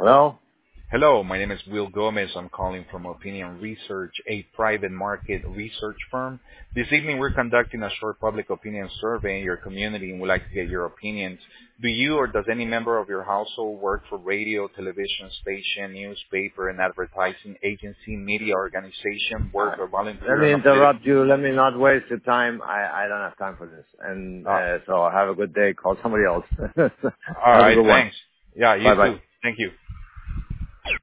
Hello? Hello, my name is Will Gomez. I'm calling from Opinion Research, a private market research firm. This evening, we're conducting a short public opinion survey in your community, and we'd like to get your opinions. Do you or does any member of your household work for radio, television station, newspaper, and advertising agency, media organization, work or Let volunteer me on a political... interrupt you. Let me not waste your time. I don't have time for this. And so have a good day. Call somebody else. All Have a right, good one. thanks. Yeah, you Bye-bye. too. Thank you.